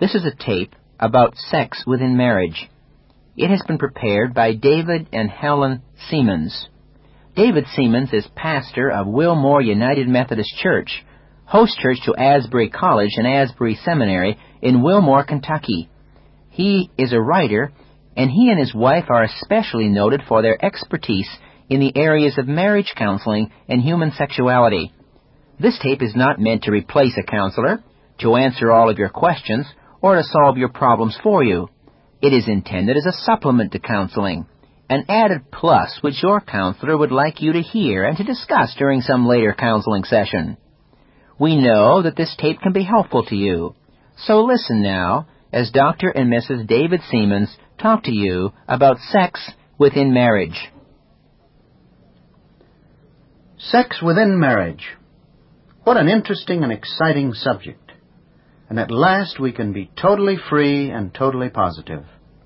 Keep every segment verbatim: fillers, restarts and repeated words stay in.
This is a tape about sex within marriage. It has been prepared by David and Helen Seamans. David Seamans is pastor of Wilmore United Methodist Church, host church to Asbury College and Asbury Seminary in Wilmore, Kentucky. He is a writer, and he and his wife are especially noted for their expertise in the areas of marriage counseling and human sexuality. This tape is not meant to replace a counselor, to answer all of your questions, or to solve your problems for you. It is intended as a supplement to counseling, an added plus which your counselor would like you to hear and to discuss during some later counseling session. We know that this tape can be helpful to you, so listen now as Doctor and Missus David Seamans talk to you about sex within marriage. Sex within marriage. What an interesting and exciting subject. And at last we can be totally free and totally positive.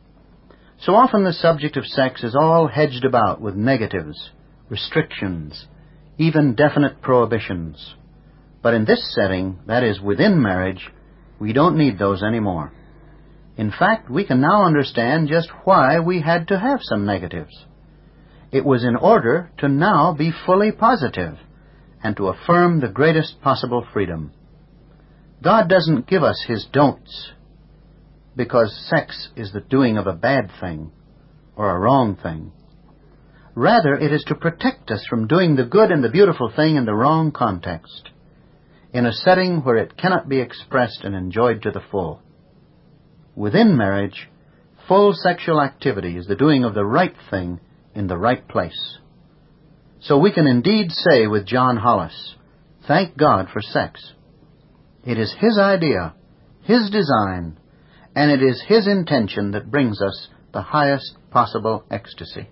So often the subject of sex is all hedged about with negatives, restrictions, even definite prohibitions. But in this setting, that is within marriage, we don't need those anymore. In fact, we can now understand just why we had to have some negatives. It was in order to now be fully positive and to affirm the greatest possible freedom. God doesn't give us His don'ts because sex is the doing of a bad thing or a wrong thing. Rather, it is to protect us from doing the good and the beautiful thing in the wrong context, in a setting where it cannot be expressed and enjoyed to the full. Within marriage, full sexual activity is the doing of the right thing in the right place. So we can indeed say with John Hollis, thank God for sex. It is His idea, His design, and it is His intention that brings us the highest possible ecstasy.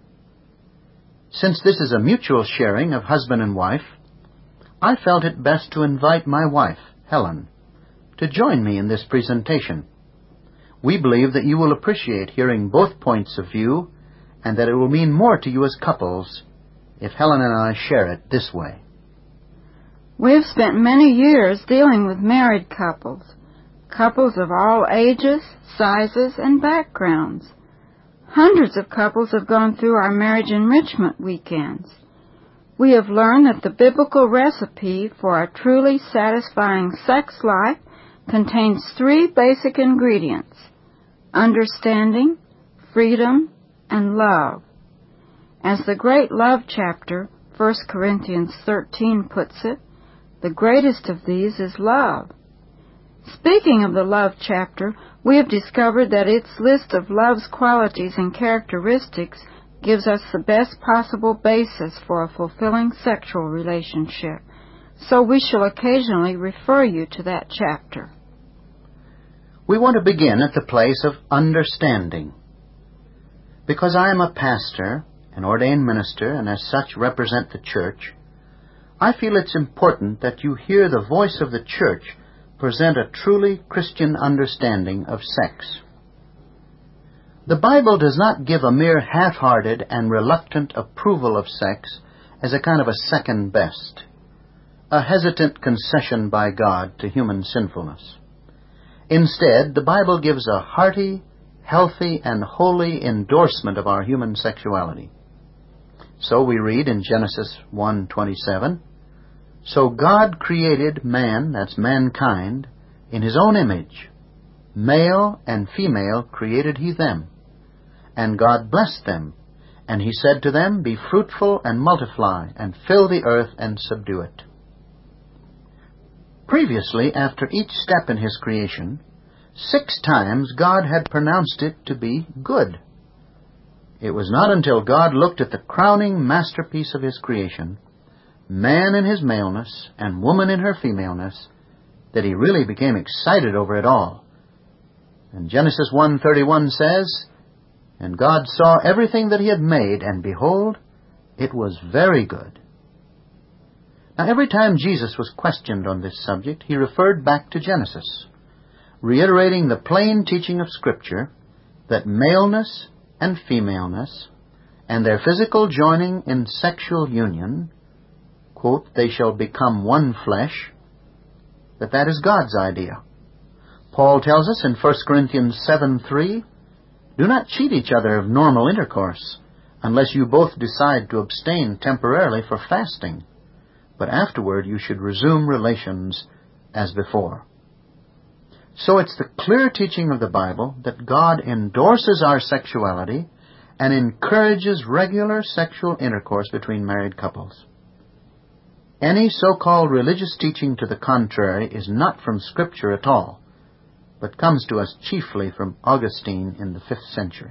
Since this is a mutual sharing of husband and wife, I felt it best to invite my wife, Helen, to join me in this presentation. We believe that you will appreciate hearing both points of view and that it will mean more to you as couples if Helen and I share it this way. We've spent many years dealing with married couples, couples of all ages, sizes, and backgrounds. Hundreds of couples have gone through our marriage enrichment weekends. We have learned that the biblical recipe for a truly satisfying sex life contains three basic ingredients: understanding, freedom, and love. As the great love chapter, First Corinthians thirteen, puts it, the greatest of these is love. Speaking of the love chapter, we have discovered that its list of love's qualities and characteristics gives us the best possible basis for a fulfilling sexual relationship, so we shall occasionally refer you to that chapter. We want to begin at the place of understanding. Because I am a pastor, an ordained minister, and as such represent the church, I feel it's important that you hear the voice of the church present a truly Christian understanding of sex. The Bible does not give a mere half-hearted and reluctant approval of sex as a kind of a second best, a hesitant concession by God to human sinfulness. Instead, the Bible gives a hearty, healthy, and holy endorsement of our human sexuality. So we read in Genesis one twenty-seven, "So God created man," that's mankind, "in His own image. Male and female created He them. And God blessed them. And He said to them, Be fruitful and multiply, and fill the earth and subdue it." Previously, after each step in His creation, six times God had pronounced it to be good. It was not until God looked at the crowning masterpiece of His creation, man in his maleness and woman in her femaleness, that He really became excited over it all. And Genesis one thirty-one says, "And God saw everything that He had made, and behold, it was very good." Now, every time Jesus was questioned on this subject, He referred back to Genesis, reiterating the plain teaching of Scripture that maleness and femaleness and their physical joining in sexual union, quote, "they shall become one flesh," that that is God's idea. Paul tells us in First Corinthians seven three, "Do not cheat each other of normal intercourse, unless you both decide to abstain temporarily for fasting, but afterward you should resume relations as before." So it's the clear teaching of the Bible that God endorses our sexuality and encourages regular sexual intercourse between married couples. Any so-called religious teaching to the contrary is not from Scripture at all, but comes to us chiefly from Augustine in the fifth century.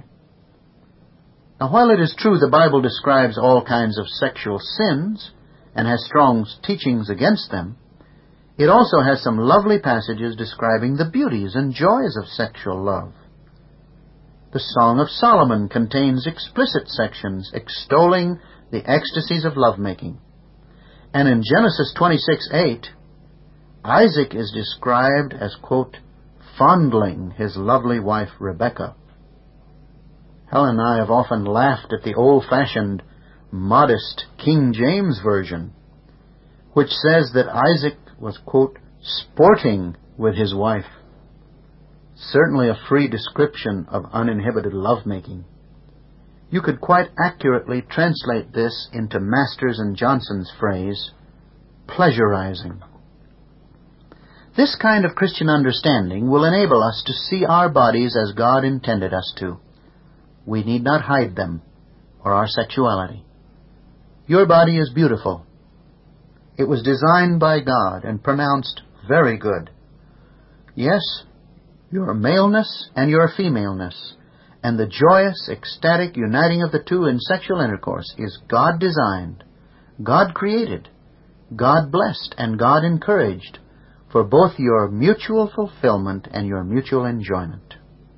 Now, while it is true the Bible describes all kinds of sexual sins and has strong teachings against them, it also has some lovely passages describing the beauties and joys of sexual love. The Song of Solomon contains explicit sections extolling the ecstasies of lovemaking. And in Genesis twenty-six eight, Isaac is described as, quote, fondling his lovely wife Rebekah. Helen and I have often laughed at the old-fashioned, modest King James Version, which says that Isaac was, quote, sporting with his wife. Certainly a free description of uninhibited lovemaking. You could quite accurately translate this into Masters and Johnson's phrase, pleasurizing. This kind of Christian understanding will enable us to see our bodies as God intended us to. We need not hide them or our sexuality. Your body is beautiful. It was designed by God and pronounced very good. Yes, your maleness and your femaleness, and the joyous, ecstatic uniting of the two in sexual intercourse is God-designed, God-created, God-blessed, and God-encouraged for both your mutual fulfillment and your mutual enjoyment.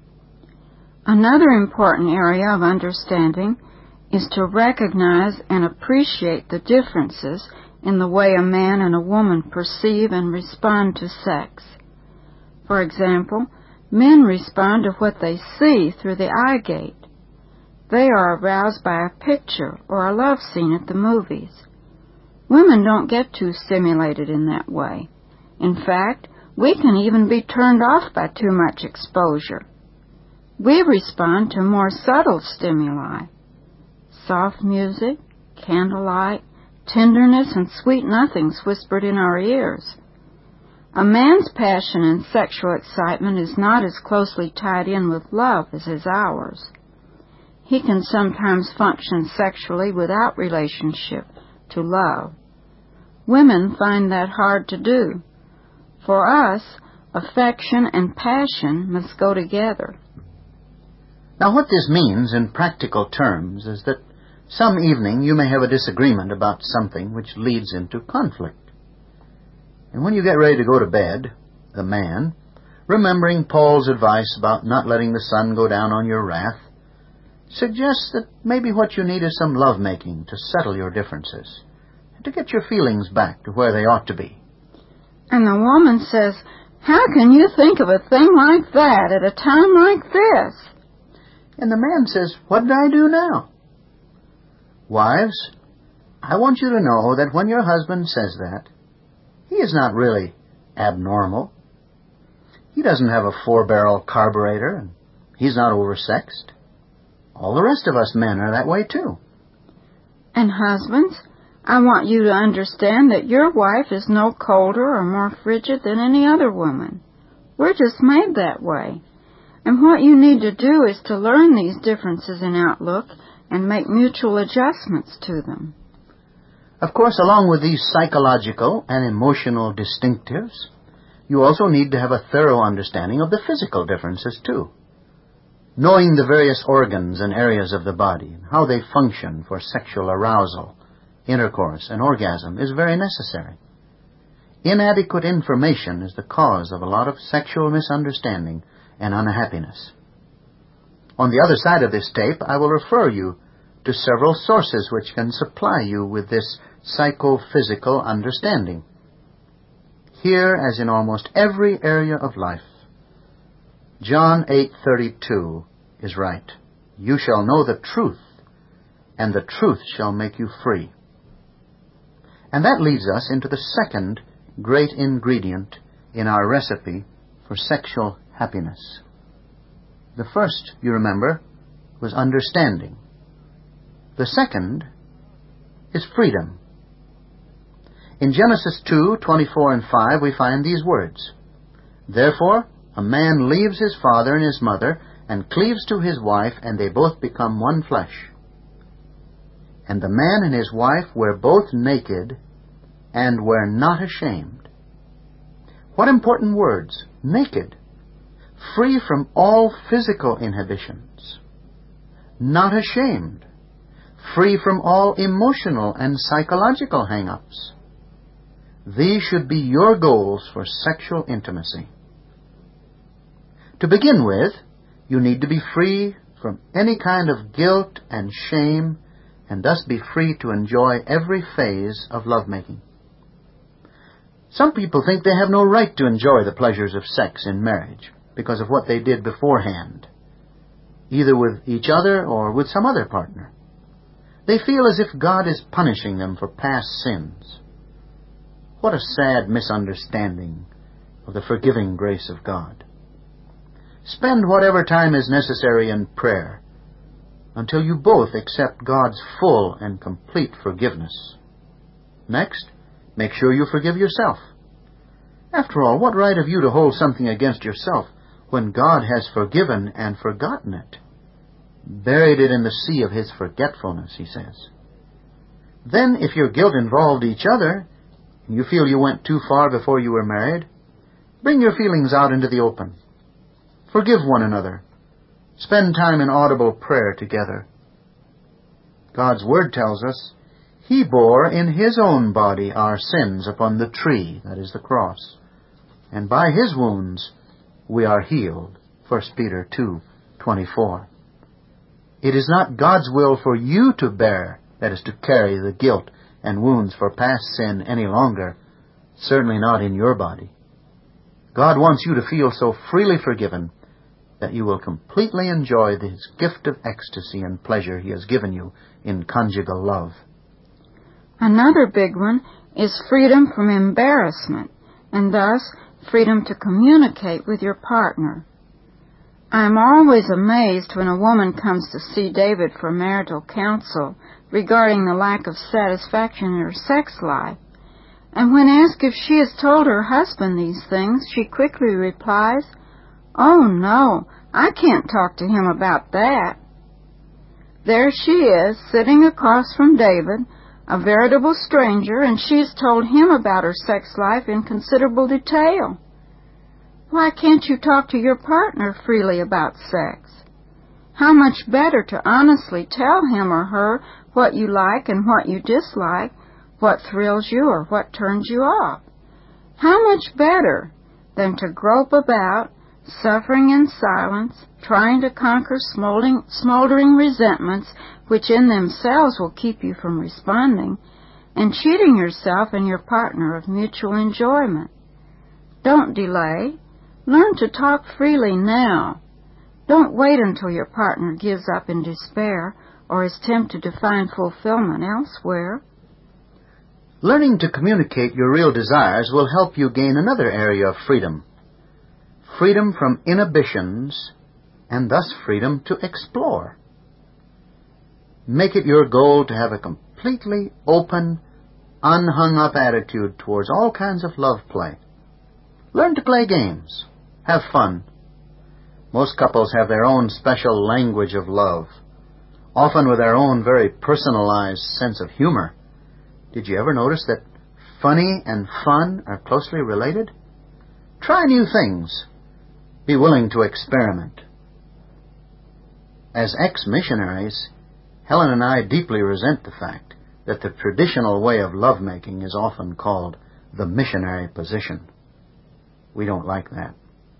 Another important area of understanding is to recognize and appreciate the differences in the way a man and a woman perceive and respond to sex. For example, men respond to what they see through the eye gate. They are aroused by a picture or a love scene at the movies. Women don't get too stimulated in that way. In fact, we can even be turned off by too much exposure. We respond to more subtle stimuli. Soft music, candlelight, tenderness, and sweet nothings whispered in our ears. A man's passion and sexual excitement is not as closely tied in with love as is ours. He can sometimes function sexually without relationship to love. Women find that hard to do. For us, affection and passion must go together. Now, what this means in practical terms is that some evening you may have a disagreement about something which leads into conflict. And when you get ready to go to bed, the man, remembering Paul's advice about not letting the sun go down on your wrath, suggests that maybe what you need is some lovemaking to settle your differences, and to get your feelings back to where they ought to be. And the woman says, "How can you think of a thing like that at a time like this?" And the man says, "What did I do now?" Wives, I want you to know that when your husband says that, he is not really abnormal. He doesn't have a four-barrel carburetor, and he's not oversexed. All the rest of us men are that way too. And husbands, I want you to understand that your wife is no colder or more frigid than any other woman. We're just made that way. And what you need to do is to learn these differences in outlook and make mutual adjustments to them. Of course, along with these psychological and emotional distinctives, you also need to have a thorough understanding of the physical differences too. Knowing the various organs and areas of the body and how they function for sexual arousal, intercourse, and orgasm is very necessary. Inadequate information is the cause of a lot of sexual misunderstanding and unhappiness. On the other side of this tape, I will refer you to several sources which can supply you with this psychophysical understanding. Here, as in almost every area of life, John eight thirty-two is right. You shall know the truth, and the truth shall make you free. And that leads us into the second great ingredient in our recipe for sexual happiness. The first, you remember, was understanding. The second is freedom. In Genesis two, twenty-four and five, we find these words, "Therefore a man leaves his father and his mother, and cleaves to his wife, and they both become one flesh. And the man and his wife were both naked, and were not ashamed." What important words! Naked. Free from all physical inhibitions. Not ashamed. Free from all emotional and psychological hang-ups. These should be your goals for sexual intimacy. To begin with, you need to be free from any kind of guilt and shame, and thus be free to enjoy every phase of lovemaking. Some people think they have no right to enjoy the pleasures of sex in marriage because of what they did beforehand, either with each other or with some other partner. They feel as if God is punishing them for past sins. What a sad misunderstanding of the forgiving grace of God. Spend whatever time is necessary in prayer until you both accept God's full and complete forgiveness. Next, make sure you forgive yourself. After all, what right have you to hold something against yourself when God has forgiven and forgotten it? Buried it in the sea of His forgetfulness, He says. Then, if your guilt involved each other, and you feel you went too far before you were married, bring your feelings out into the open. Forgive one another. Spend time in audible prayer together. God's Word tells us, He bore in His own body our sins upon the tree, that is the cross, and by His wounds we are healed. First Peter two twenty-four. It is not God's will for you to bear, that is to carry the guilt and wounds for past sin any longer, certainly not in your body. God wants you to feel so freely forgiven that you will completely enjoy His gift of ecstasy and pleasure He has given you in conjugal love. Another big one is freedom from embarrassment, and thus freedom to communicate with your partner. I am always amazed when a woman comes to see David for marital counsel regarding the lack of satisfaction in her sex life, and when asked if she has told her husband these things, she quickly replies, "Oh, no, I can't talk to him about that." There she is, sitting across from David, a veritable stranger, and she has told him about her sex life in considerable detail. Why can't you talk to your partner freely about sex? How much better to honestly tell him or her what you like and what you dislike, what thrills you or what turns you off. How much better than to grope about, suffering in silence, trying to conquer smoldering, smoldering resentments which in themselves will keep you from responding, and cheating yourself and your partner of mutual enjoyment. Don't delay. Learn to talk freely now. Don't wait until your partner gives up in despair or is tempted to find fulfillment elsewhere. Learning to communicate your real desires will help you gain another area of freedom. Freedom from inhibitions, and thus freedom to explore. Make it your goal to have a completely open, unhung-up attitude towards all kinds of love play. Learn to play games. Have fun. Most couples have their own special language of love, often with their own very personalized sense of humor. Did you ever notice that funny and fun are closely related? Try new things. Be willing to experiment. As ex-missionaries, Helen and I deeply resent the fact that the traditional way of lovemaking is often called the missionary position. We don't like that.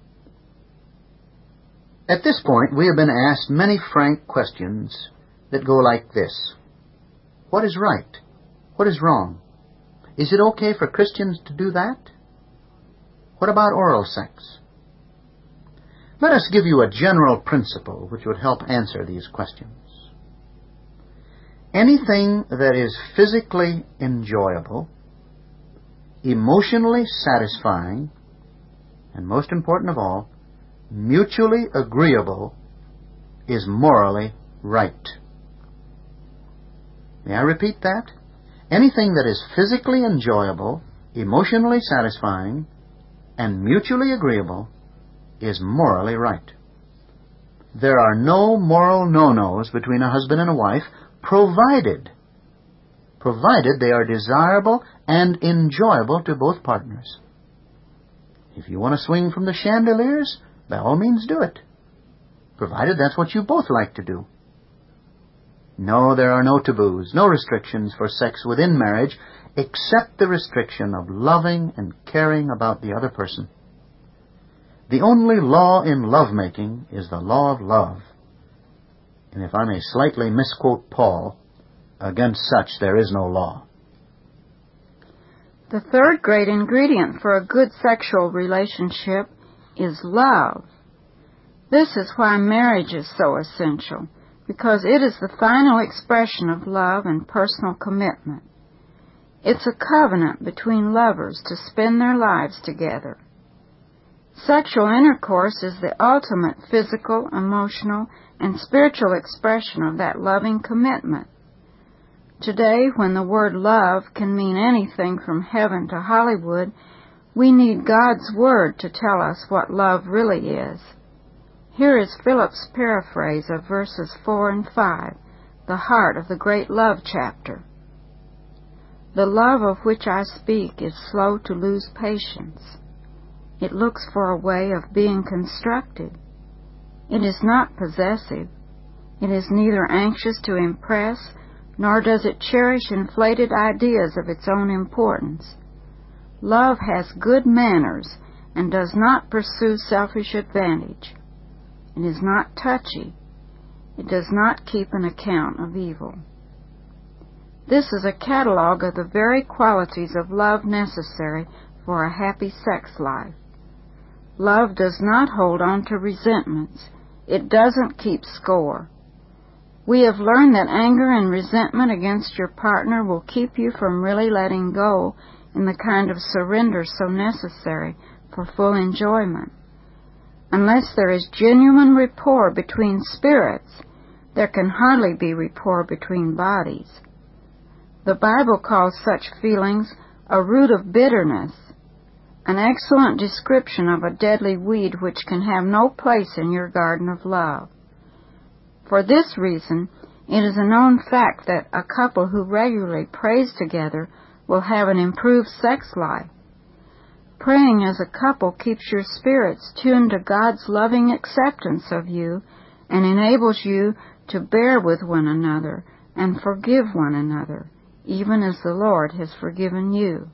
At this point, we have been asked many frank questions that go like this. What is right? What is wrong? Is it okay for Christians to do that? What about oral sex? Let us give you a general principle which would help answer these questions. Anything that is physically enjoyable, emotionally satisfying, and most important of all, mutually agreeable is morally right. May I repeat that? Anything that is physically enjoyable, emotionally satisfying, and mutually agreeable is morally right. There are no moral no-nos between a husband and a wife, provided, provided they are desirable and enjoyable to both partners. If you want to swing from the chandeliers, by all means do it, provided that's what you both like to do. No, there are no taboos, no restrictions for sex within marriage, except the restriction of loving and caring about the other person. The only law in lovemaking is the law of love. And if I may slightly misquote Paul, against such there is no law. The third great ingredient for a good sexual relationship is love. This is why marriage is so essential, because it is the final expression of love and personal commitment. It's a covenant between lovers to spend their lives together. Sexual intercourse is the ultimate physical, emotional, and spiritual expression of that loving commitment. Today, when the word love can mean anything from heaven to Hollywood, we need God's Word to tell us what love really is. Here is Philip's paraphrase of verses four and five, the heart of the great love chapter. The love of which I speak is slow to lose patience. It looks for a way of being constructed. It is not possessive. It is neither anxious to impress, nor does it cherish inflated ideas of its own importance. Love has good manners and does not pursue selfish advantage. It is not touchy. It does not keep an account of evil. This is a catalog of the very qualities of love necessary for a happy sex life. Love does not hold on to resentments. It doesn't keep score. We have learned that anger and resentment against your partner will keep you from really letting go in the kind of surrender so necessary for full enjoyment. Unless there is genuine rapport between spirits, there can hardly be rapport between bodies. The Bible calls such feelings a root of bitterness, an excellent description of a deadly weed which can have no place in your garden of love. For this reason, it is a known fact that a couple who regularly prays together will have an improved sex life. Praying as a couple keeps your spirits tuned to God's loving acceptance of you and enables you to bear with one another and forgive one another, even as the Lord has forgiven you.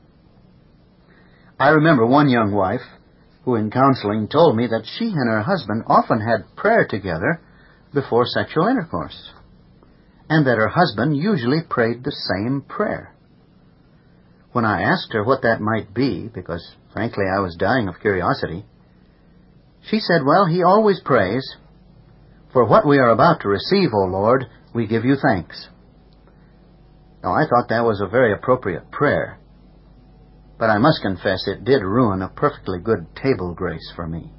I remember one young wife who in counseling told me that she and her husband often had prayer together before sexual intercourse, and that her husband usually prayed the same prayer. When I asked her what that might be, because frankly I was dying of curiosity, she said, well, he always prays, "For what we are about to receive, O Lord, we give you thanks." Now, I thought that was a very appropriate prayer, but I must confess it did ruin a perfectly good table grace for me.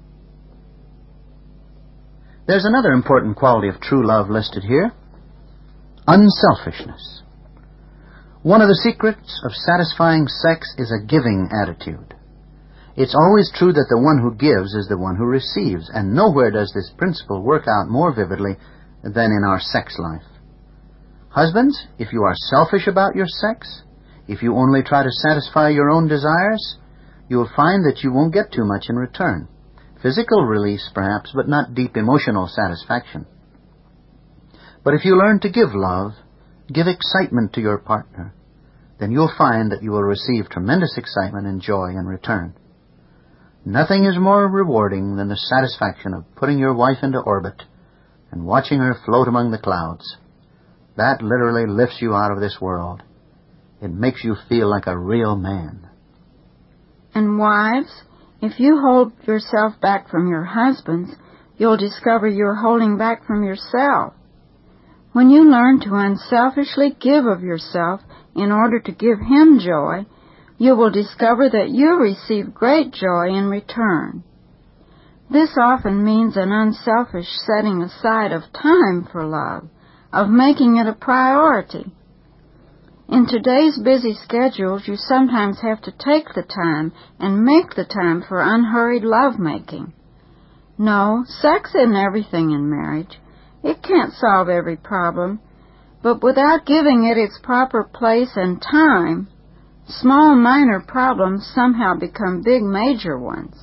There's another important quality of true love listed here: unselfishness. One of the secrets of satisfying sex is a giving attitude. It's always true that the one who gives is the one who receives, and nowhere does this principle work out more vividly than in our sex life. Husbands, if you are selfish about your sex, if you only try to satisfy your own desires, you'll find that you won't get too much in return. Physical release, perhaps, but not deep emotional satisfaction. But if you learn to give love, give excitement to your partner, then you'll find that you will receive tremendous excitement and joy in return. Nothing is more rewarding than the satisfaction of putting your wife into orbit and watching her float among the clouds. That literally lifts you out of this world. It makes you feel like a real man. And wives, if you hold yourself back from your husbands, you'll discover you're holding back from yourself. When you learn to unselfishly give of yourself in order to give him joy, you will discover that you receive great joy in return. This often means an unselfish setting aside of time for love, of making it a priority. In today's busy schedules, you sometimes have to take the time and make the time for unhurried lovemaking. No, sex isn't everything in marriage. It can't solve every problem, but without giving it its proper place and time, small minor problems somehow become big major ones.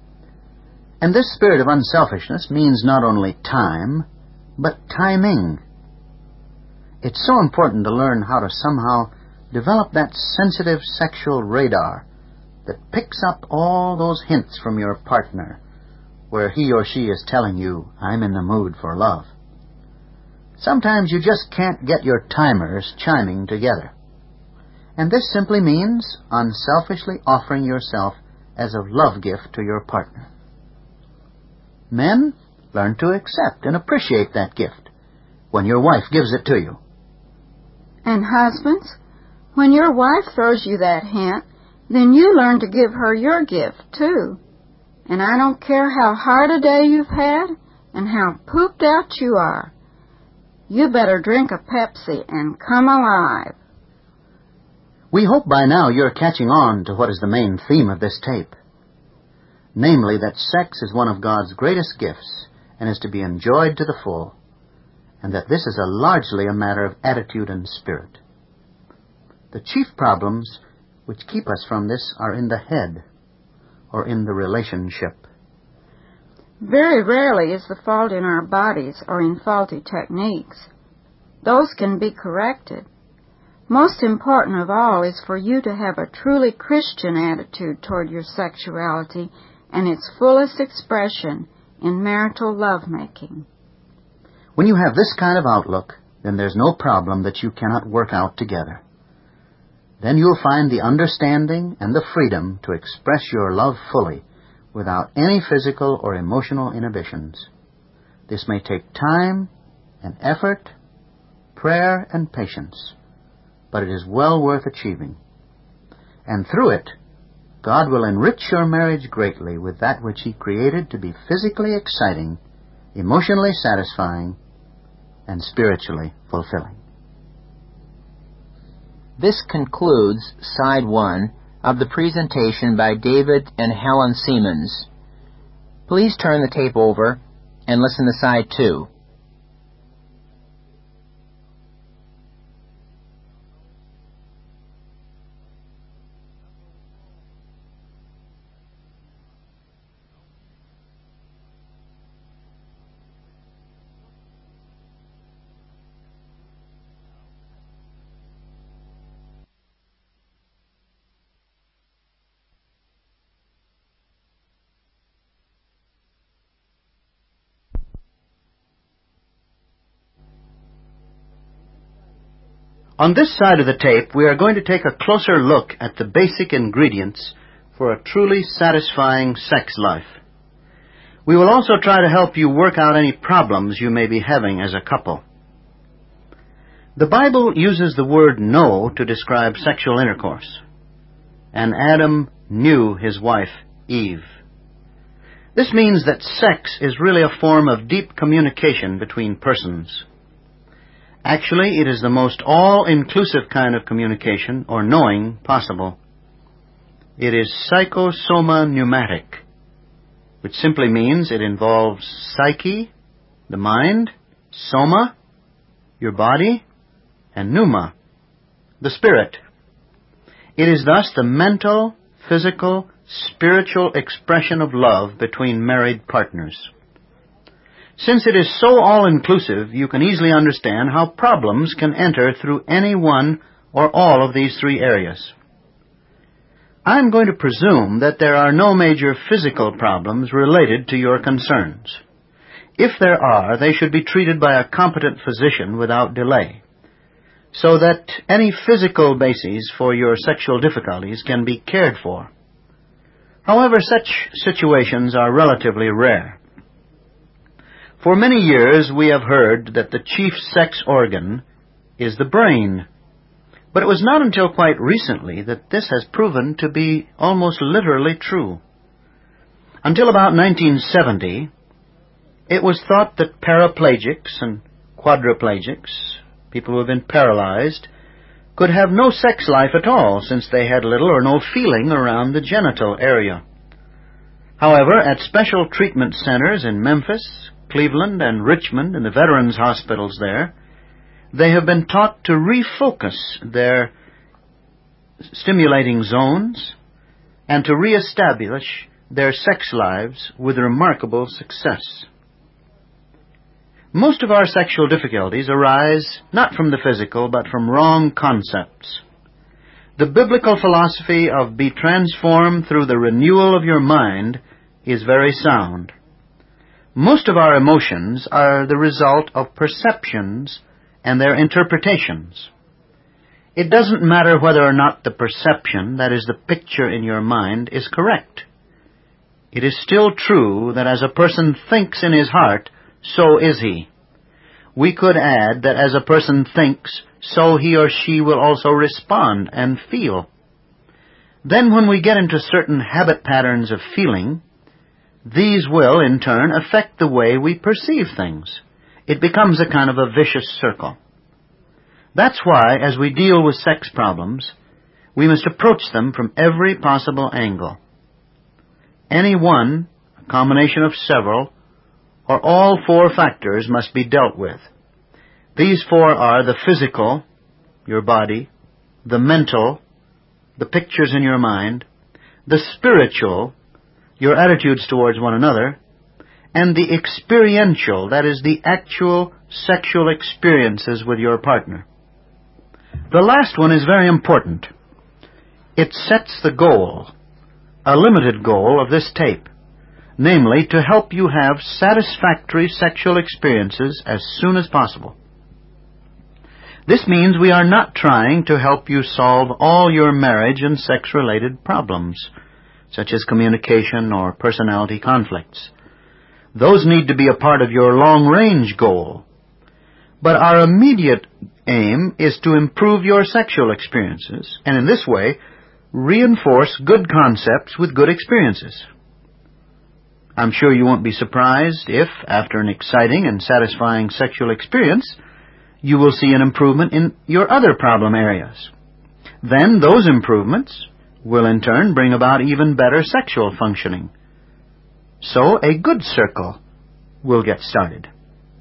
And this spirit of unselfishness means not only time, but timing. It's so important to learn how to somehow develop that sensitive sexual radar that picks up all those hints from your partner where he or she is telling you, I'm in the mood for love. Sometimes you just can't get your timers chiming together. And this simply means unselfishly offering yourself as a love gift to your partner. Men, learn to accept and appreciate that gift when your wife gives it to you. And husbands, when your wife throws you that hint, then you learn to give her your gift, too. And I don't care how hard a day you've had and how pooped out you are. You better drink a Pepsi and come alive. We hope by now you're catching on to what is the main theme of this tape. Namely, that sex is one of God's greatest gifts and is to be enjoyed to the full, and that this is a largely a matter of attitude and spirit. The chief problems which keep us from this are in the head or in the relationship. Very rarely is the fault in our bodies or in faulty techniques. Those can be corrected. Most important of all is for you to have a truly Christian attitude toward your sexuality and its fullest expression in marital lovemaking. When you have this kind of outlook, then there's no problem that you cannot work out together. Then you'll find the understanding and the freedom to express your love fully without any physical or emotional inhibitions. This may take time and effort, prayer and patience, but it is well worth achieving. And through it, God will enrich your marriage greatly with that which He created to be physically exciting, emotionally satisfying, and spiritually fulfilling. This concludes Side one of the presentation by David and Helen Seamans. Please turn the tape over and listen to Side two. On this side of the tape, we are going to take a closer look at the basic ingredients for a truly satisfying sex life. We will also try to help you work out any problems you may be having as a couple. The Bible uses the word know to describe sexual intercourse. And Adam knew his wife, Eve. This means that sex is really a form of deep communication between persons. Actually, it is the most all-inclusive kind of communication or knowing possible. It is psychosoma-pneumatic, which simply means it involves psyche, the mind, soma, your body, and pneuma, the spirit. It is thus the mental, physical, spiritual expression of love between married partners. Since it is so all-inclusive, you can easily understand how problems can enter through any one or all of these three areas. I'm going to presume that there are no major physical problems related to your concerns. If there are, they should be treated by a competent physician without delay, so that any physical bases for your sexual difficulties can be cared for. However, such situations are relatively rare. For many years we have heard that the chief sex organ is the brain. But it was not until quite recently that this has proven to be almost literally true. Until about nineteen seventy, it was thought that paraplegics and quadriplegics, people who have been paralyzed, could have no sex life at all since they had little or no feeling around the genital area. However, at special treatment centers in Memphis, Cleveland, and Richmond, in the veterans' hospitals there, they have been taught to refocus their stimulating zones and to reestablish their sex lives with remarkable success. Most of our sexual difficulties arise not from the physical, but from wrong concepts. The biblical philosophy of be transformed through the renewal of your mind is very sound. Most of our emotions are the result of perceptions and their interpretations. It doesn't matter whether or not the perception, that is, the picture in your mind, is correct. It is still true that as a person thinks in his heart, so is he. We could add that as a person thinks, so he or she will also respond and feel. Then when we get into certain habit patterns of feeling, these will, in turn, affect the way we perceive things. It becomes a kind of a vicious circle. That's why, as we deal with sex problems, we must approach them from every possible angle. Any one, a combination of several, or all four factors must be dealt with. These four are the physical, your body, the mental, the pictures in your mind, the spiritual, your attitudes towards one another, and the experiential, that is, the actual sexual experiences with your partner. The last one is very important. It sets the goal, a limited goal of this tape, namely to help you have satisfactory sexual experiences as soon as possible. This means we are not trying to help you solve all your marriage and sex-related problems, such as communication or personality conflicts. Those need to be a part of your long-range goal. But our immediate aim is to improve your sexual experiences, and in this way, reinforce good concepts with good experiences. I'm sure you won't be surprised if, after an exciting and satisfying sexual experience, you will see an improvement in your other problem areas. Then those improvements will in turn bring about even better sexual functioning. So a good circle will get started.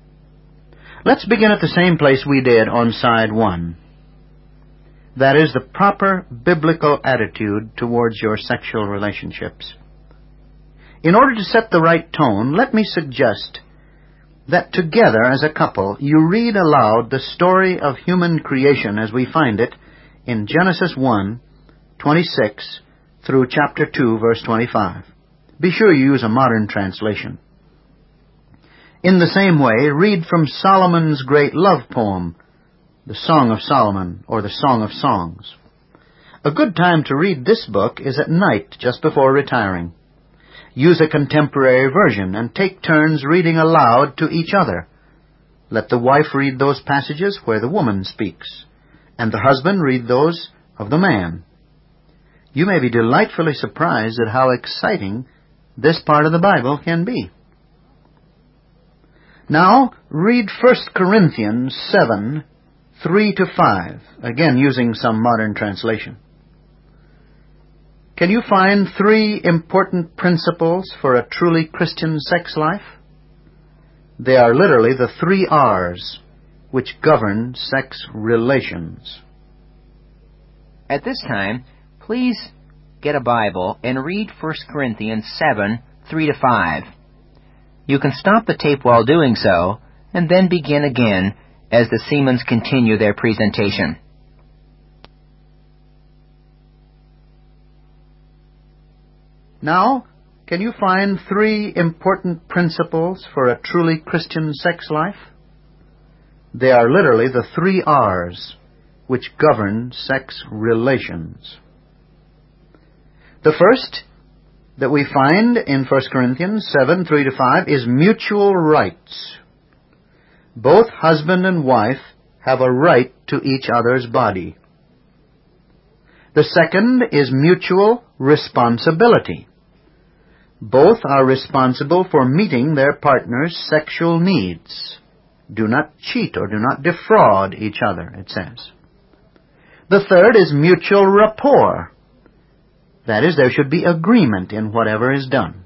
Let's begin at the same place we did on side one. That is, the proper biblical attitude towards your sexual relationships. In order to set the right tone, let me suggest that together as a couple you read aloud the story of human creation as we find it in Genesis one, twenty-six through chapter two, verse twenty-five. Be sure you use a modern translation. In the same way, read from Solomon's great love poem, the Song of Solomon, or the Song of Songs. A good time to read this book is at night, just before retiring. Use a contemporary version and take turns reading aloud to each other. Let the wife read those passages where the woman speaks, and the husband read those of the man. You may be delightfully surprised at how exciting this part of the Bible can be. Now, read First Corinthians seven, three to five, again using some modern translation. Can you find three important principles for a truly Christian sex life? They are literally the three R's which govern sex relations. At this time, please get a Bible and read First Corinthians seven, three to five. You can stop the tape while doing so, and then begin again as the Semans continue their presentation. Now, can you find three important principles for a truly Christian sex life? They are literally the three R's which govern sex relations. The first that we find in First Corinthians seven, three to five is mutual rights. Both husband and wife have a right to each other's body. The second is mutual responsibility. Both are responsible for meeting their partner's sexual needs. Do not cheat or do not defraud each other, it says. The third is mutual rapport. That is, there should be agreement in whatever is done.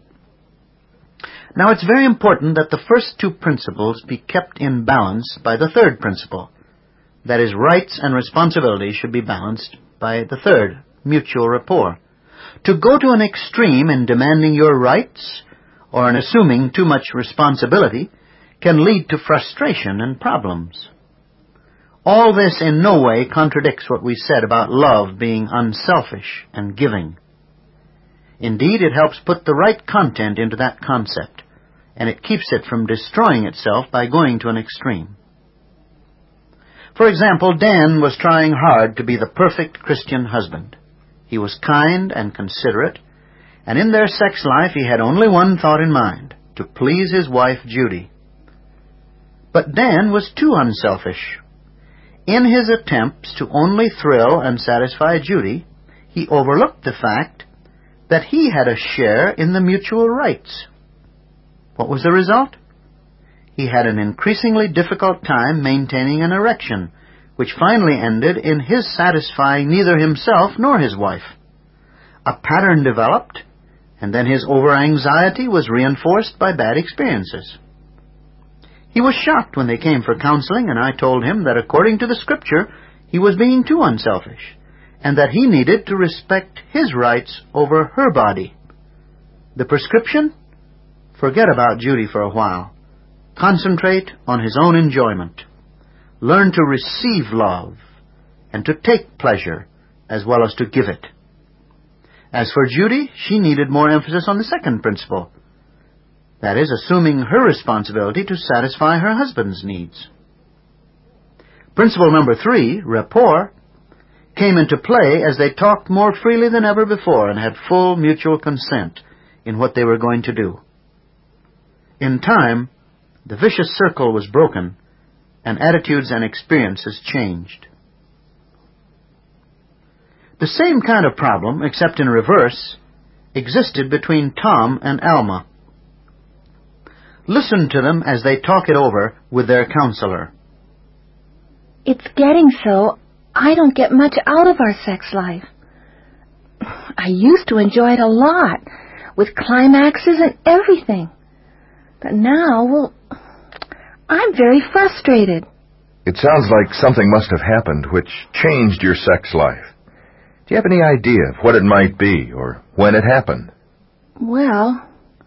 Now, it's very important that the first two principles be kept in balance by the third principle. That is, rights and responsibilities should be balanced by the third, mutual rapport. To go to an extreme in demanding your rights or in assuming too much responsibility can lead to frustration and problems. All this in no way contradicts what we said about love being unselfish and giving. Indeed, it helps put the right content into that concept, and it keeps it from destroying itself by going to an extreme. For example, Dan was trying hard to be the perfect Christian husband. He was kind and considerate, and in their sex life he had only one thought in mind, to please his wife Judy. But Dan was too unselfish. In his attempts to only thrill and satisfy Judy, he overlooked the fact that he had a share in the mutual rights. What was the result? He had an increasingly difficult time maintaining an erection, which finally ended in his satisfying neither himself nor his wife. A pattern developed, and then his over-anxiety was reinforced by bad experiences. He was shocked when they came for counseling, and I told him that according to the Scripture, he was being too unselfish, and that he needed to respect his rights over her body. The prescription? Forget about Judy for a while. Concentrate on his own enjoyment. Learn to receive love and to take pleasure as well as to give it. As for Judy, she needed more emphasis on the second principle. That is, assuming her responsibility to satisfy her husband's needs. Principle number three, rapport, came into play as they talked more freely than ever before and had full mutual consent in what they were going to do. In time, the vicious circle was broken, and attitudes and experiences changed. The same kind of problem, except in reverse, existed between Tom and Alma. Listen to them as they talk it over with their counselor. It's getting so I don't get much out of our sex life. I used to enjoy it a lot, with climaxes and everything. But now, well, I'm very frustrated. It sounds like something must have happened which changed your sex life. Do you have any idea of what it might be or when it happened? Well,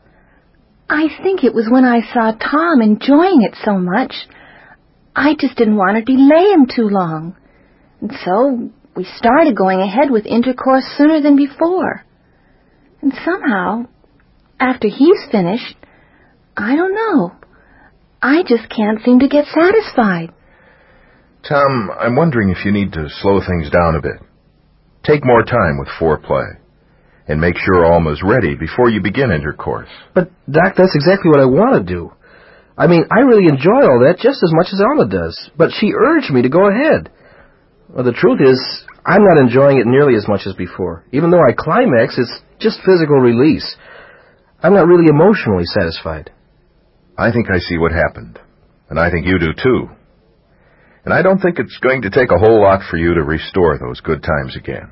I think it was when I saw Tom enjoying it so much, I just didn't want to delay him too long. And so we started going ahead with intercourse sooner than before. And somehow, after he's finished, I don't know, I just can't seem to get satisfied. Tom, I'm wondering if you need to slow things down a bit. Take more time with foreplay, and make sure Alma's ready before you begin intercourse. But, Doc, that's exactly what I want to do. I mean, I really enjoy all that just as much as Alma does, but she urged me to go ahead. Well, the truth is, I'm not enjoying it nearly as much as before. Even though I climax, it's just physical release. I'm not really emotionally satisfied. I think I see what happened, and I think you do too. And I don't think it's going to take a whole lot for you to restore those good times again.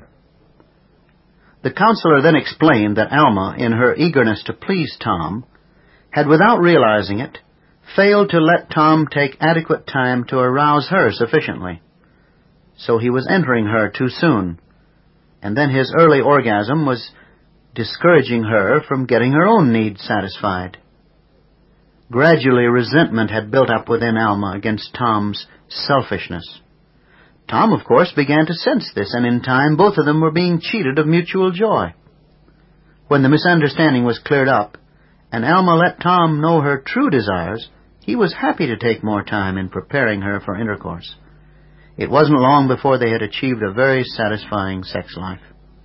The counselor then explained that Alma, in her eagerness to please Tom, had, without realizing it, failed to let Tom take adequate time to arouse her sufficiently. So he was entering her too soon, and then his early orgasm was discouraging her from getting her own needs satisfied. Gradually, resentment had built up within Alma against Tom's selfishness. Tom, of course, began to sense this, and in time both of them were being cheated of mutual joy. When the misunderstanding was cleared up, and Alma let Tom know her true desires, he was happy to take more time in preparing her for intercourse. It wasn't long before they had achieved a very satisfying sex life.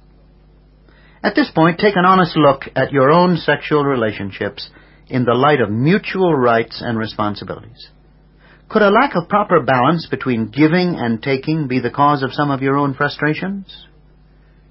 At this point, take an honest look at your own sexual relationships in the light of mutual rights and responsibilities. Could a lack of proper balance between giving and taking be the cause of some of your own frustrations?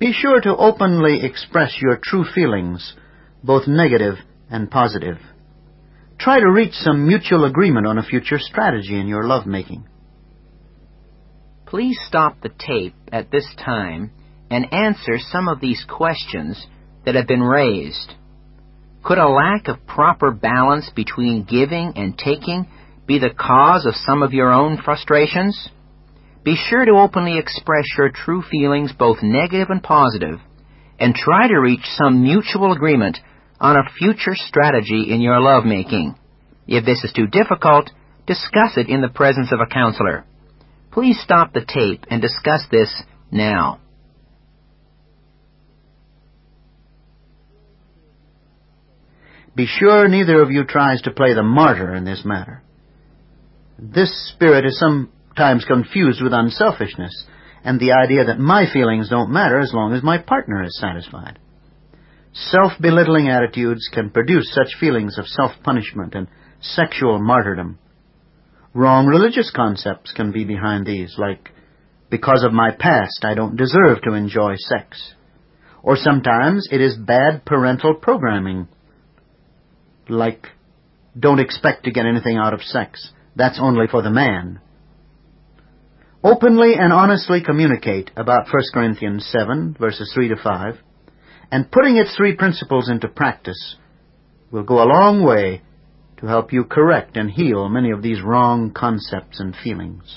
Be sure to openly express your true feelings, both negative and positive. Try to reach some mutual agreement on a future strategy in your lovemaking. Please stop the tape at this time and answer some of these questions that have been raised. Could a lack of proper balance between giving and taking be the cause of some of your own frustrations? Be sure to openly express your true feelings, both negative and positive, and try to reach some mutual agreement on a future strategy in your lovemaking. If this is too difficult, discuss it in the presence of a counselor. Please stop the tape and discuss this now. Be sure neither of you tries to play the martyr in this matter. This spirit is sometimes confused with unselfishness and the idea that my feelings don't matter as long as my partner is satisfied. Self-belittling attitudes can produce such feelings of self-punishment and sexual martyrdom. Wrong religious concepts can be behind these, like, because of my past, I don't deserve to enjoy sex. Or sometimes it is bad parental programming, like, don't expect to get anything out of sex. That's only for the man. Openly and honestly communicate about First Corinthians seven, verses three to five, and putting its three principles into practice will go a long way to help you correct and heal many of these wrong concepts and feelings.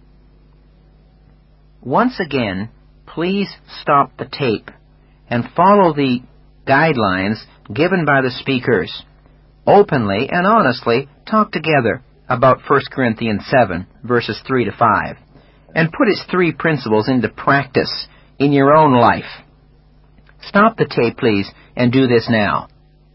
Once again, please stop the tape and follow the guidelines given by the speakers. Openly and honestly talk together about First Corinthians seven, verses three to five, and put its three principles into practice in your own life. Stop the tape, please, and do this now.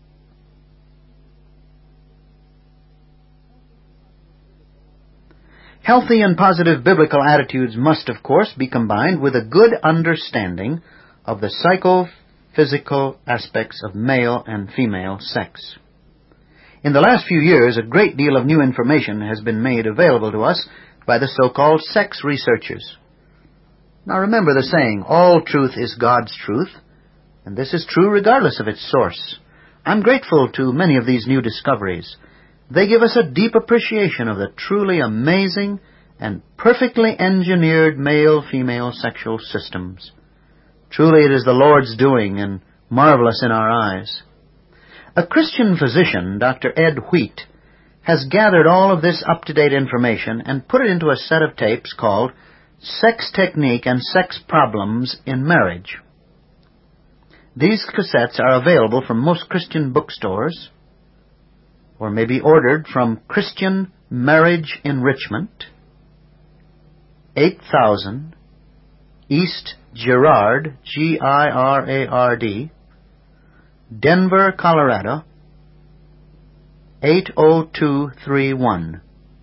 Healthy and positive biblical attitudes must, of course, be combined with a good understanding of the psychophysical aspects of male and female sex. In the last few years, a great deal of new information has been made available to us by the so-called sex researchers. Now remember the saying, all truth is God's truth, and this is true regardless of its source. I'm grateful to many of these new discoveries. They give us a deep appreciation of the truly amazing and perfectly engineered male-female sexual systems. Truly it is the Lord's doing and marvelous in our eyes. A Christian physician, Doctor Ed Wheat, has gathered all of this up-to-date information and put it into a set of tapes called Sex Technique and Sex Problems in Marriage. These cassettes are available from most Christian bookstores, or may be ordered from Christian Marriage Enrichment, eight thousand East Girard, G I R A R D, Denver, Colorado, eight oh two three one.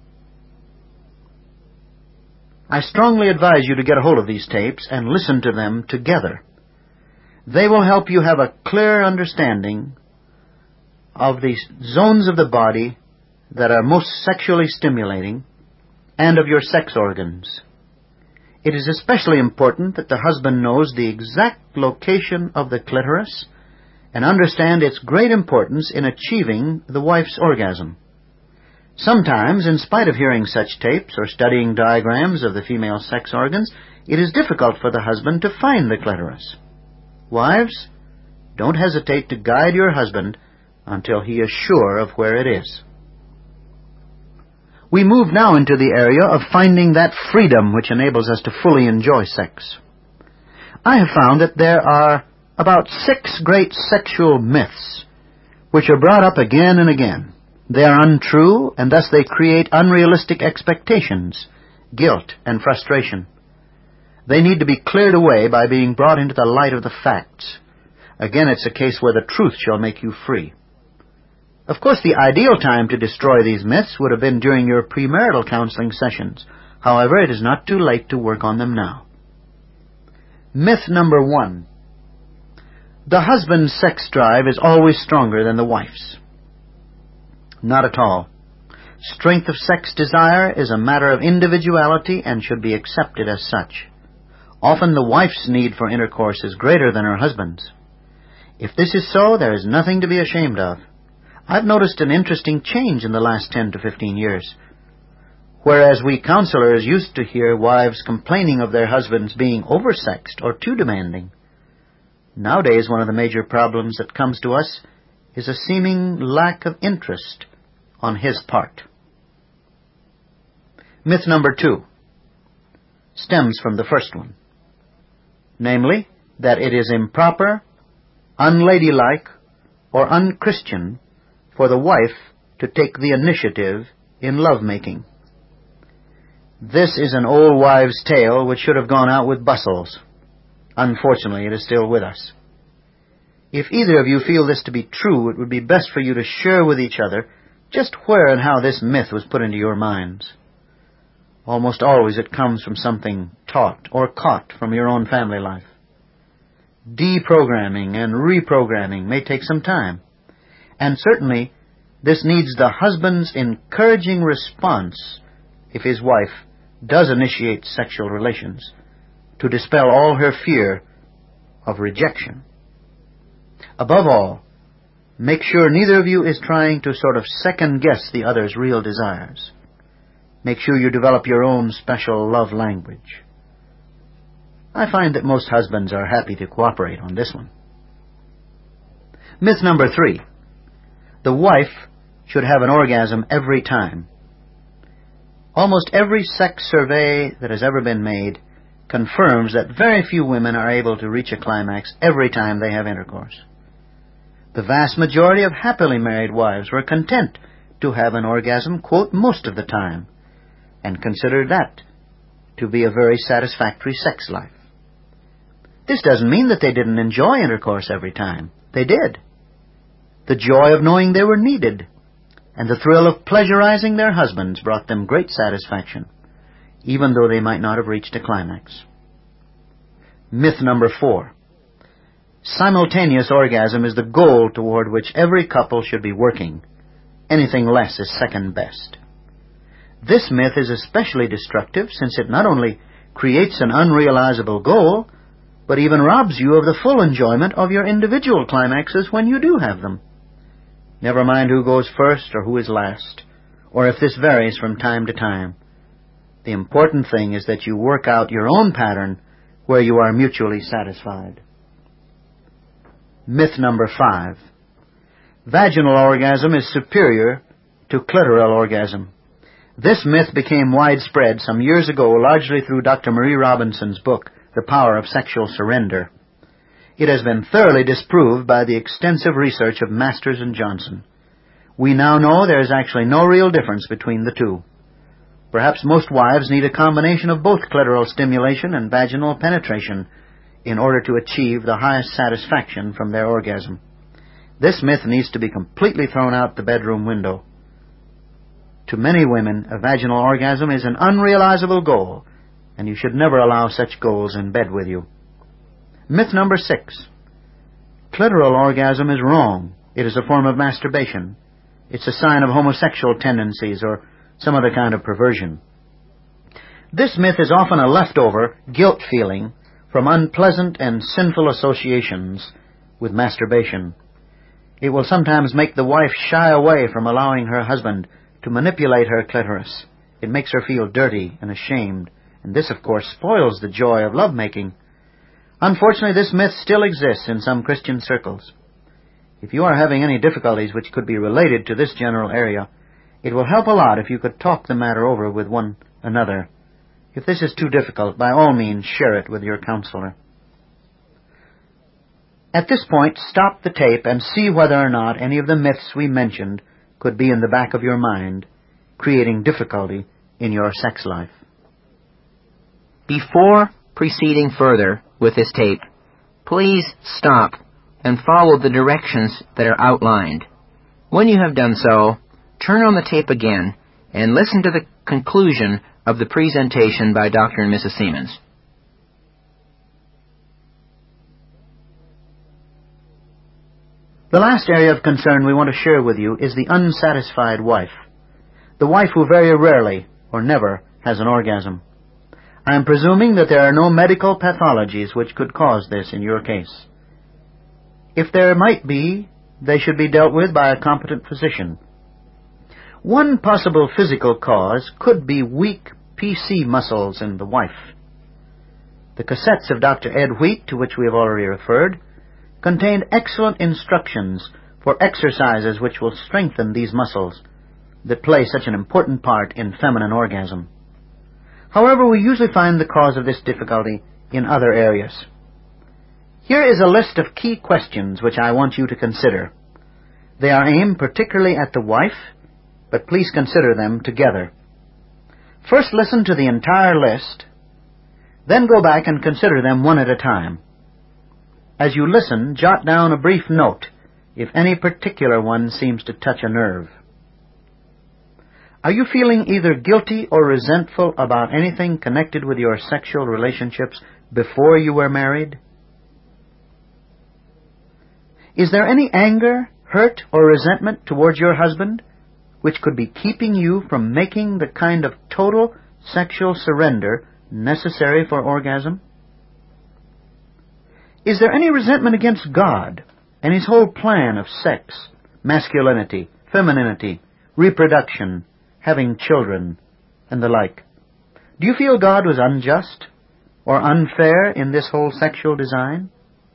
I strongly advise you to get a hold of these tapes and listen to them together. They will help you have a clear understanding of the zones of the body that are most sexually stimulating and of your sex organs. It is especially important that the husband knows the exact location of the clitoris and understand its great importance in achieving the wife's orgasm. Sometimes, in spite of hearing such tapes or studying diagrams of the female sex organs, it is difficult for the husband to find the clitoris. Wives, don't hesitate to guide your husband until he is sure of where it is. We move now into the area of finding that freedom which enables us to fully enjoy sex. I have found that there are about six great sexual myths which are brought up again and again. They are untrue, and thus they create unrealistic expectations, guilt, and frustration. They need to be cleared away by being brought into the light of the facts. Again, it's a case where the truth shall make you free. Of course, the ideal time to destroy these myths would have been during your premarital counseling sessions. However, it is not too late to work on them now. Myth number one. The husband's sex drive is always stronger than the wife's. Not at all. Strength of sex desire is a matter of individuality and should be accepted as such. Often the wife's need for intercourse is greater than her husband's. If this is so, there is nothing to be ashamed of. I've noticed an interesting change in the last ten to fifteen years. Whereas we counselors used to hear wives complaining of their husbands being oversexed or too demanding, nowadays one of the major problems that comes to us is a seeming lack of interest on his part. Myth number two stems from the first one, namely, that it is improper, unladylike, or unchristian for the wife to take the initiative in love-making. This is an old wives' tale which should have gone out with bustles. Unfortunately, it is still with us. If either of you feel this to be true, it would be best for you to share with each other just where and how this myth was put into your minds. Almost always it comes from something taught or caught from your own family life. Deprogramming and reprogramming may take some time, and certainly this needs the husband's encouraging response if his wife does initiate sexual relations, to dispel all her fear of rejection. Above all, make sure neither of you is trying to sort of second-guess the other's real desires. Make sure you develop your own special love language. I find that most husbands are happy to cooperate on this one. Myth number three. The wife should have an orgasm every time. Almost every sex survey that has ever been made confirms that very few women are able to reach a climax every time they have intercourse. The vast majority of happily married wives were content to have an orgasm, quote, most of the time, and considered that to be a very satisfactory sex life. This doesn't mean that they didn't enjoy intercourse every time. They did. The joy of knowing they were needed and the thrill of pleasurizing their husbands brought them great satisfaction, even though they might not have reached a climax. Myth number four. Simultaneous orgasm is the goal toward which every couple should be working. Anything less is second best. This myth is especially destructive since it not only creates an unrealizable goal, but even robs you of the full enjoyment of your individual climaxes when you do have them. Never mind who goes first or who is last, or if this varies from time to time. The important thing is that you work out your own pattern where you are mutually satisfied. Myth number five. Vaginal orgasm is superior to clitoral orgasm. This myth became widespread some years ago, largely through Doctor Marie Robinson's book, The Power of Sexual Surrender. It has been thoroughly disproved by the extensive research of Masters and Johnson. We now know there is actually no real difference between the two. Perhaps most wives need a combination of both clitoral stimulation and vaginal penetration in order to achieve the highest satisfaction from their orgasm. This myth needs to be completely thrown out the bedroom window. To many women, a vaginal orgasm is an unrealizable goal, and you should never allow such goals in bed with you. Myth number six. Clitoral orgasm is wrong. It is a form of masturbation. It's a sign of homosexual tendencies or some other kind of perversion. This myth is often a leftover guilt feeling from unpleasant and sinful associations with masturbation. It will sometimes make the wife shy away from allowing her husband to manipulate her clitoris. It makes her feel dirty and ashamed, and this, of course, spoils the joy of lovemaking. Unfortunately, this myth still exists in some Christian circles. If you are having any difficulties which could be related to this general area, it will help a lot if you could talk the matter over with one another. If this is too difficult, by all means, share it with your counselor. At this point, stop the tape and see whether or not any of the myths we mentioned could be in the back of your mind, creating difficulty in your sex life. Before proceeding further with this tape, please stop and follow the directions that are outlined. When you have done so, turn on the tape again and listen to the conclusion of the presentation by Doctor and Missus Siemens. The last area of concern we want to share with you is the unsatisfied wife, the wife who very rarely or never has an orgasm. I am presuming that there are no medical pathologies which could cause this in your case. If there might be, they should be dealt with by a competent physician. One possible physical cause could be weak P C muscles in the wife. The cassettes of Doctor Ed Wheat, to which we have already referred, contained excellent instructions for exercises which will strengthen these muscles that play such an important part in feminine orgasm. However, we usually find the cause of this difficulty in other areas. Here is a list of key questions which I want you to consider. They are aimed particularly at the wife, but please consider them together. First, listen to the entire list, then go back and consider them one at a time. As you listen, jot down a brief note if any particular one seems to touch a nerve. Are you feeling either guilty or resentful about anything connected with your sexual relationships before you were married? Is there any anger, hurt, or resentment towards your husband which could be keeping you from making the kind of total sexual surrender necessary for orgasm? Is there any resentment against God and His whole plan of sex, masculinity, femininity, reproduction, having children, and the like? Do you feel God was unjust or unfair in this whole sexual design?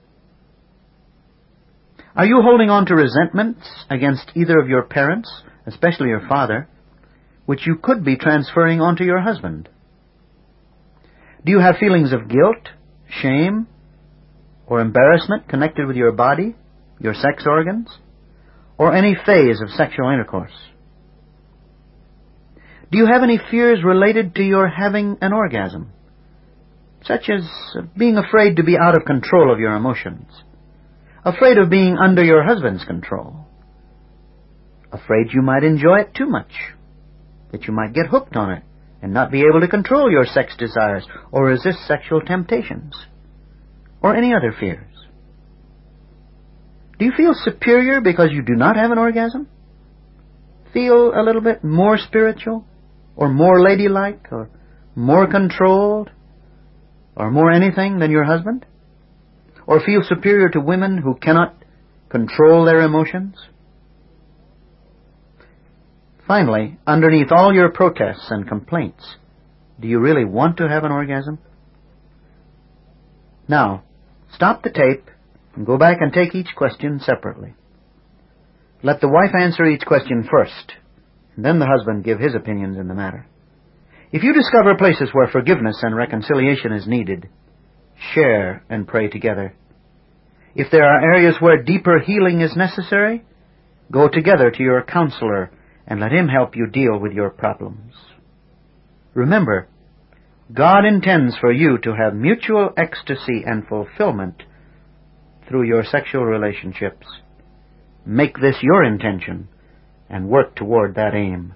Are you holding on to resentments against either of your parents, especially your father, which you could be transferring onto your husband? Do you have feelings of guilt, shame, or embarrassment connected with your body, your sex organs, or any phase of sexual intercourse? Do you have any fears related to your having an orgasm, such as being afraid to be out of control of your emotions, afraid of being under your husband's control, afraid you might enjoy it too much, that you might get hooked on it and not be able to control your sex desires or resist sexual temptations, or any other fears? Do you feel superior because you do not have an orgasm? Feel a little bit more spiritual, or more ladylike, or more controlled, or more anything than your husband? Or feel superior to women who cannot control their emotions? Finally, underneath all your protests and complaints, do you really want to have an orgasm? Now, stop the tape and go back and take each question separately. Let the wife answer each question first, and then the husband give his opinions in the matter. If you discover places where forgiveness and reconciliation is needed, share and pray together. If there are areas where deeper healing is necessary, go together to your counselor and let him help you deal with your problems. Remember, God intends for you to have mutual ecstasy and fulfillment through your sexual relationships. Make this your intention and work toward that aim.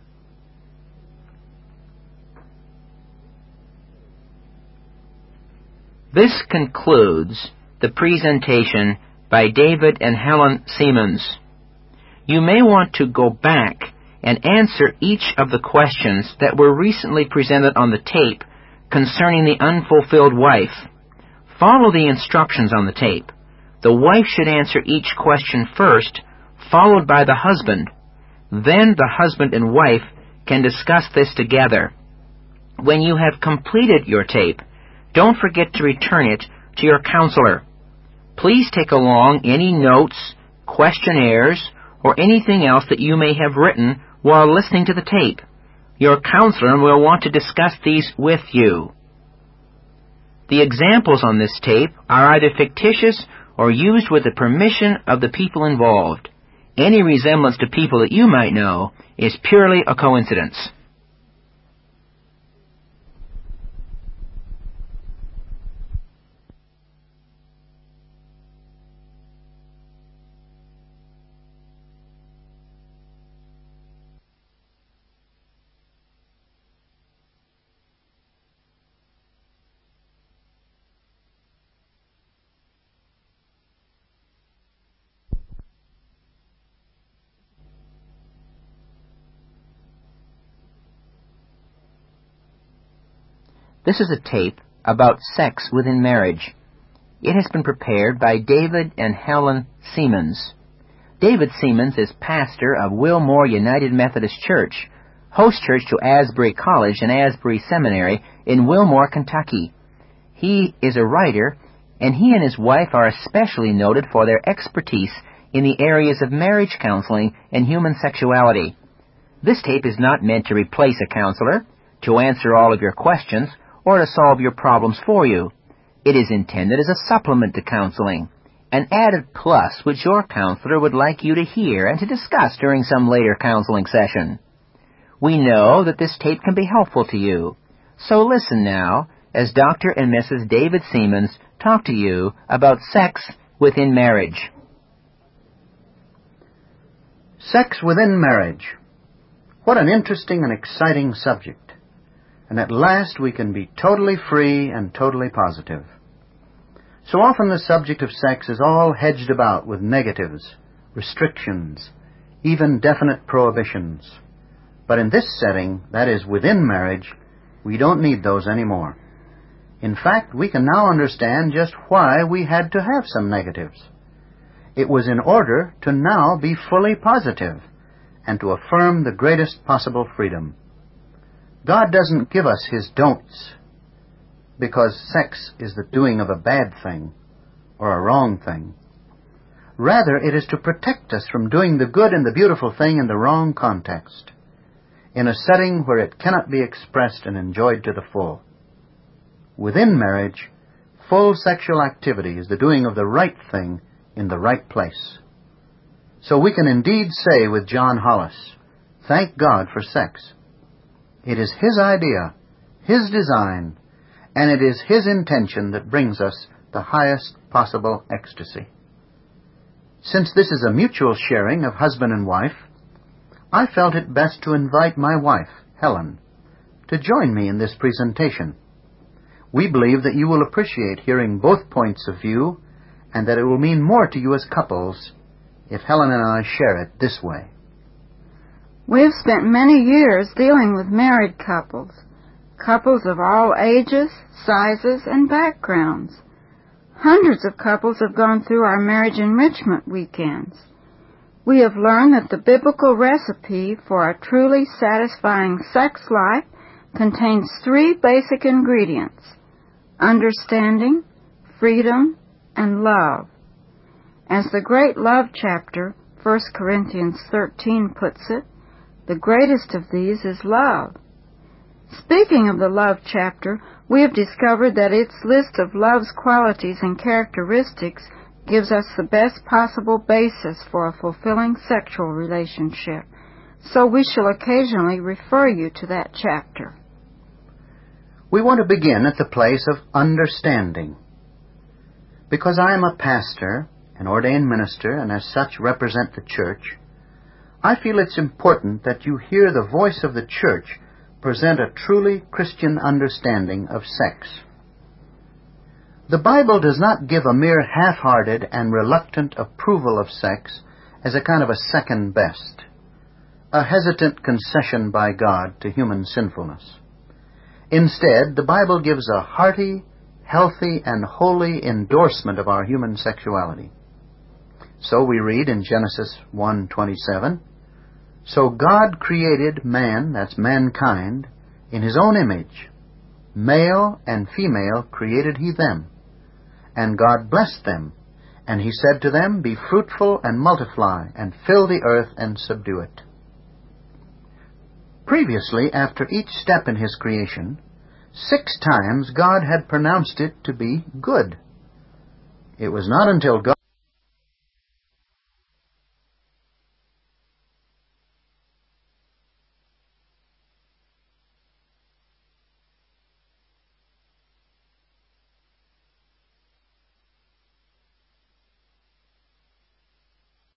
This concludes the presentation by David and Helen Siemens. You may want to go back and answer each of the questions that were recently presented on the tape concerning the unfulfilled wife. Follow the instructions on the tape. The wife should answer each question first, followed by the husband. Then the husband and wife can discuss this together. When you have completed your tape, don't forget to return it to your counselor. Please take along any notes, questionnaires, or anything else that you may have written while listening to the tape. Your counselor will want to discuss these with you. The examples on this tape are either fictitious or used with the permission of the people involved. Any resemblance to people that you might know is purely a coincidence. This is a tape about sex within marriage. It has been prepared by David and Helen Seamans. David Seamans is pastor of Wilmore United Methodist Church, host church to Asbury College and Asbury Seminary in Wilmore, Kentucky. He is a writer, and he and his wife are especially noted for their expertise in the areas of marriage counseling and human sexuality. This tape is not meant to replace a counselor, to answer all of your questions, or to solve your problems for you. It is intended as a supplement to counseling, an added plus which your counselor would like you to hear and to discuss during some later counseling session. We know that this tape can be helpful to you, so listen now as Doctor and Missus David Seamans talk to you about sex within marriage. Sex within marriage. What an interesting and exciting subject. And at last we can be totally free and totally positive. So often the subject of sex is all hedged about with negatives, restrictions, even definite prohibitions. But in this setting, that is within marriage, we don't need those anymore. In fact, we can now understand just why we had to have some negatives. It was in order to now be fully positive and to affirm the greatest possible freedom. God doesn't give us His don'ts because sex is the doing of a bad thing or a wrong thing. Rather, it is to protect us from doing the good and the beautiful thing in the wrong context, in a setting where it cannot be expressed and enjoyed to the full. Within marriage, full sexual activity is the doing of the right thing in the right place. So we can indeed say with John Hollis, thank God for sex. It is His idea, His design, and it is His intention that brings us the highest possible ecstasy. Since this is a mutual sharing of husband and wife, I felt it best to invite my wife, Helen, to join me in this presentation. We believe that you will appreciate hearing both points of view and that it will mean more to you as couples if Helen and I share it this way. We've spent many years dealing with married couples, couples of all ages, sizes, and backgrounds. Hundreds of couples have gone through our marriage enrichment weekends. We have learned that the biblical recipe for a truly satisfying sex life contains three basic ingredients: understanding, freedom, and love. As the great love chapter, First Corinthians thirteen, puts it, the greatest of these is love. Speaking of the love chapter, we have discovered that its list of love's qualities and characteristics gives us the best possible basis for a fulfilling sexual relationship, so we shall occasionally refer you to that chapter. We want to begin at the place of understanding. Because I am a pastor, an ordained minister, and as such represent the church, I feel it's important that you hear the voice of the church present a truly Christian understanding of sex. The Bible does not give a mere half-hearted and reluctant approval of sex as a kind of a second best, a hesitant concession by God to human sinfulness. Instead, the Bible gives a hearty, healthy, and holy endorsement of our human sexuality. So we read in Genesis one twenty-seven, "So God created man," that's mankind, "in His own image. Male and female created He them. And God blessed them. And He said to them, Be fruitful and multiply, and fill the earth and subdue it." Previously, after each step in His creation, six times God had pronounced it to be good. It was not until God